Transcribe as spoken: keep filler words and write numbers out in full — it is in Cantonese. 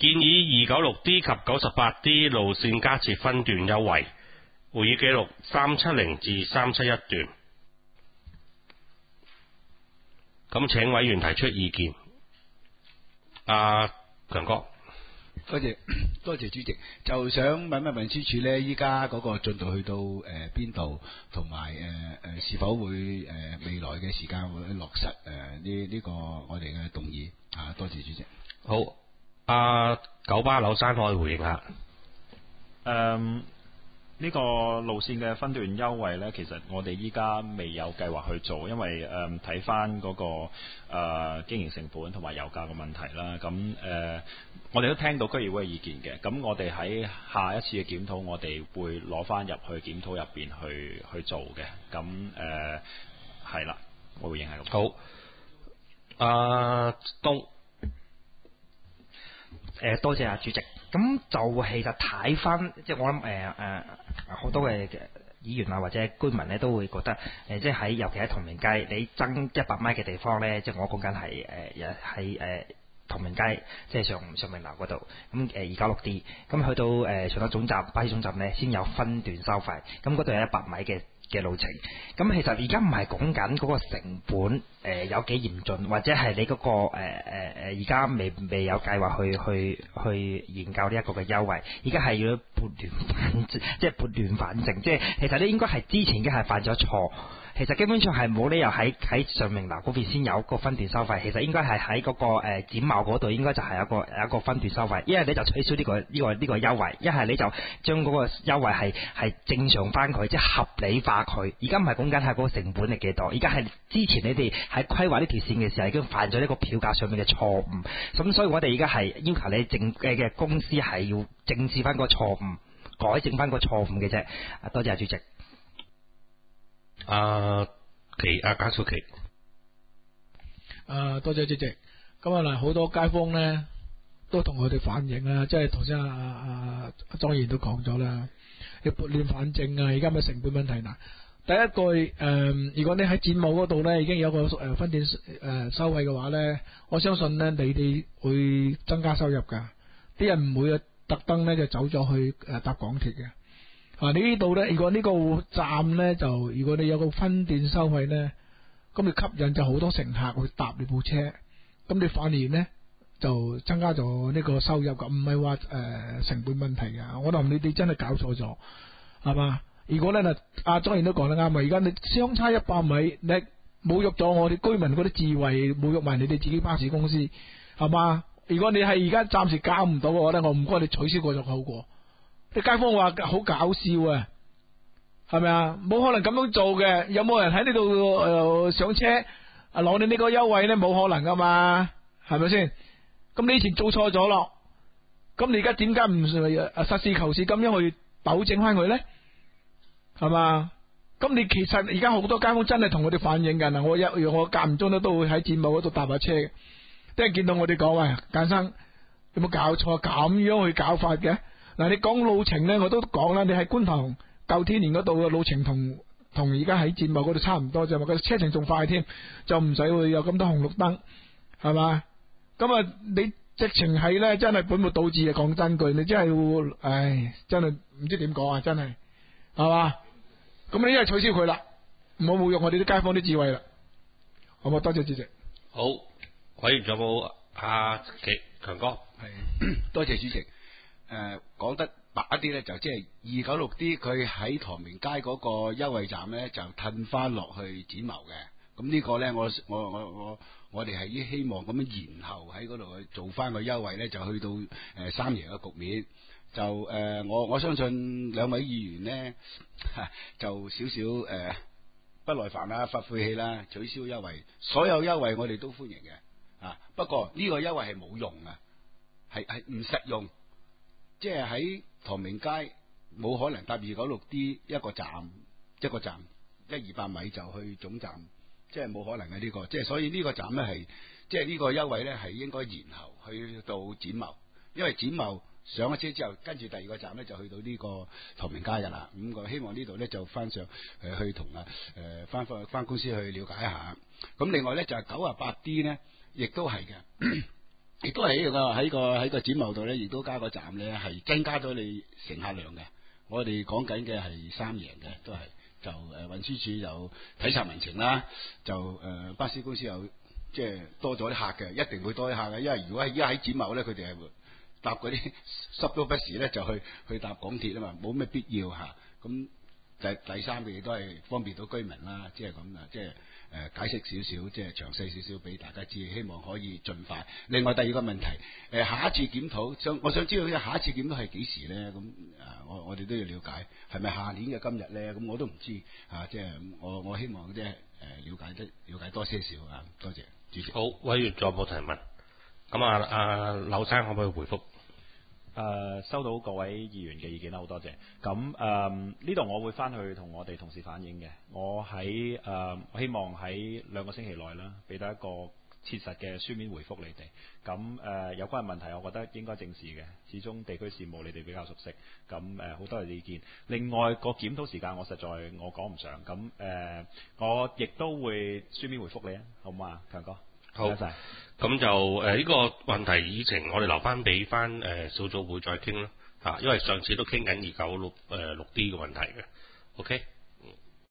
建議二九六 D 及九十八 D 路線加設分段優惠。會議記錄三七零至三七一段。咁請委員提出意見。阿強哥， 多謝多謝主席，就想問問運輸署咧，依家嗰個進度去到誒邊度，同埋誒誒是否會誒、呃、未來嘅時間會落實誒呢呢個我哋嘅動議啊？多謝主席。 好，阿、啊、九巴柳山可以回應下。 誒、um,。呢個路線嘅分段優惠呢，其實我哋依家未有計劃去做，因為誒睇翻嗰個誒、呃、經營成本同埋油價嘅問題啦。咁誒、呃，我哋都聽到區議會嘅意見嘅。咁我哋喺下一次嘅檢討，我哋會攞翻入去檢討入邊去去做嘅。咁誒係啦，我會應係咁。 好，阿東， 誒多謝啊主席。咁就其實睇翻，即係我諗誒誒好多嘅議員啊或者居民咧都會覺得誒、呃，即係喺尤其喺同明街，你爭一百米嘅地方咧，即係我講緊係誒喺誒同明街，即係上上明樓嗰度，咁誒二九六 D，咁去到誒、呃、上咗總站巴士總站咧，先有分段收費，咁嗰度有一百米嘅嘅路程。咁其實而家唔係講緊嗰個成本誒、呃、有幾嚴峻，或者係你嗰、嗰個誒誒誒而家未未有計劃去去去研究呢一個嘅優惠，而家係要撥亂反即係撥亂反正，即係其實你應該係之前已經係犯咗錯。其實基本上係冇理由喺喺上明樓嗰邊先有個分段收費，其實應該係喺嗰個誒展貿嗰度應該就係有一個有一個分段收費。一係你就取消呢、呢個呢、呢個呢、呢個優惠，一係你就將嗰個優惠係係正常翻佢，即係合理化佢。而家唔係講緊係嗰個成本係幾多，而家係之前你哋喺規劃呢條線嘅時候已經犯咗一個票價上面嘅錯誤。咁所以我哋而家係要求你正嘅嘅公司係要正視翻個錯誤，改正翻個錯誤嘅啫。多謝主席。 阿奇阿簡小奇， 誒多謝主席。咁啊嗱，好多街坊咧都同我哋反映啦，即係頭先阿阿阿莊議員都講咗啦，要撥亂反正啊！而家咪成本問題嗱。第一句誒、呃，如果你喺展務嗰度咧已經有個誒分店誒收費嘅話咧，我相信咧你哋會增加收入㗎。啲人唔會特登咧就走咗去誒搭港鐵嘅。啊！你呢度咧，如果呢個站咧就，如果你有個分段收費咧，咁你吸引就好多乘客去搭你部車，咁你反而咧就增加咗呢個收入噶，唔係話誒成本問題噶。我諗你哋真係搞錯咗，係嘛？如果咧嗱，阿莊員都講得啱啊！而家你相差一百米，你侮辱咗我哋居民嗰啲智慧，侮辱埋你哋自己巴士公司，係嘛？如果你係而家暫時搞唔到嘅話咧，我唔該你取消過就好過。啲街坊話好搞笑啊，係咪啊？冇可能咁樣做嘅，有冇人喺呢度誒上車啊攞你呢個優惠咧？冇可能噶嘛，係咪先？咁你以前做錯咗咯，咁你而家點解唔實事求是咁樣去糾正翻佢咧？係嘛？咁你其實而家好多街坊真係同我哋反映緊啊！我一我間唔中咧都會喺展貿嗰度搭下車嘅，啲人見到我哋講喂，簡生有冇搞錯咁樣去搞法嘅？嗱，你講路程咧，我都講啦。你喺觀塘舊天年嗰度嘅路程同同而家喺展貿嗰度差唔多啫嘛，個車程仲快添，就唔使會有咁多紅綠燈，係嘛？咁啊，你直情係咧，真係本末倒置啊！講真句，你真係，唉，真係唔知點講啊！真係，係嘛？咁你一係取消佢啦，唔好侮辱我哋啲街坊啲智慧啦，好唔好？多謝主席。 好，委員仲有冇阿奇強哥？ 係，多謝主席。誒講得白一啲咧，就即係二九六 D 佢喺唐明街嗰個優惠站咧，就褪翻落去展貿嘅。咁呢個咧，我我我我我哋係希望咁樣延後喺嗰度去做翻個優惠咧，就去到誒、呃、三贏嘅局面。就誒、呃、我我相信兩位議員咧就少少誒不耐煩啦、發晦氣啦，取消優惠。所有優惠我哋都歡迎嘅啊，不過呢個優惠係冇用啊，係係唔實用。即係喺唐明街冇可能搭二九六 D 一個站一個站一二百米就去總站，即係冇可能嘅呢個。即係所以呢個站咧係即係呢個優惠咧係應該延後去到展貿，因為展貿上咗車之後，跟住第二個站咧就去到呢個唐明街噶啦。咁我希望呢度咧就翻上誒去同啊誒翻翻翻公司去了解一下。咁另外咧就係九啊八 D 咧，亦都係嘅。 亦都係個喺個喺個展貿度咧，亦都加個站咧，係增加咗你乘客量嘅。我哋講緊嘅係三贏嘅，都係就誒運輸署有體察民情啦，就誒、呃、巴士公司有即係多咗啲客嘅，一定會多啲客嘅。因為如果係依家喺展貿咧，佢哋係搭嗰啲濕都不時咧，就去去搭港鐵啊嘛，冇咩必要嚇。咁、啊、第第三嘅嘢都係方便到居民啦，即係咁啊，即係。誒、呃、解釋少少，即係詳細少少俾大家知，希望可以盡快。另外第二個問題，誒、呃、下一次檢討，想我想知道下一次檢討係幾時咧？咁啊，我我哋都要了解，係咪下年嘅今日咧？咁我都唔知啊，即係我我希望即係誒了解得了解多些少啊。多謝主席。 好，委員仲有冇提問？咁啊，阿柳生可唔可以回覆？ 誒、呃、收到各位議員嘅意見啦，好多謝。咁誒呢度我會翻去同我哋同事反映嘅。我喺誒、呃、我希望喺兩個星期內啦，俾到一個切實嘅書面回覆你哋。咁誒、呃、有關嘅問題，我覺得應該正視嘅。始終地區事務你哋比較熟悉。咁誒好多嘅意見。另外個檢討時間，我實在我講唔上。咁誒、呃、我亦都會書面回覆你啊，好唔好啊，強哥？ 好， 謝謝。 咁就誒呢、呃這個問題議程，我哋留翻俾翻誒小組會再傾啦嚇，因為上次都傾緊二九六誒六 D 嘅問題嘅。OK。